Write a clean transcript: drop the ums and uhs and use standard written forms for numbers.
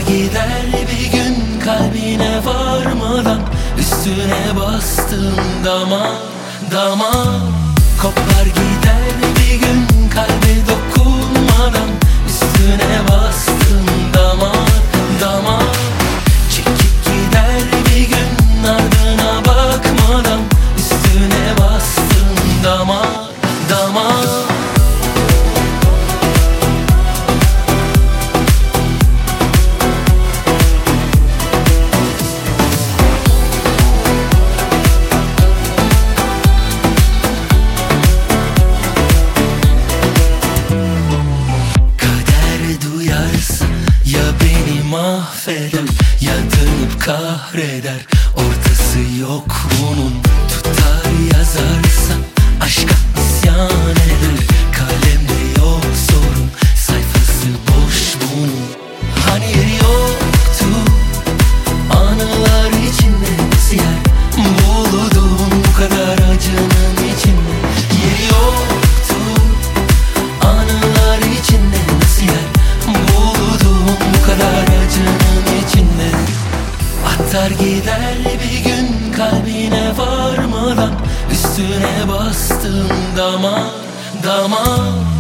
gider bir gün kalbine varmadan, üstüne bastığım damar damar. Kopar gider bir gün kalbe dokunmadan, üstüne bastığım damar damar. Çekip gider bir gün ardına bakmadan, üstüne bastığım damar damar. Ya beni mahveder ya dönüp kahreder, ortası yok bunun. Tutar yazarsa aşka isyan eder, kalemde yok sorun, sayfası boş bunun. Hani yeri yoktu anılar içinde, nasıl yer buldum bu kadar acının içinde. Yeri yoktu anılar içinde, nasıl yer buldum bu kadar acının içinde. Atar gider bir gün kalbine varmadan, üstüne bastığım damar damar.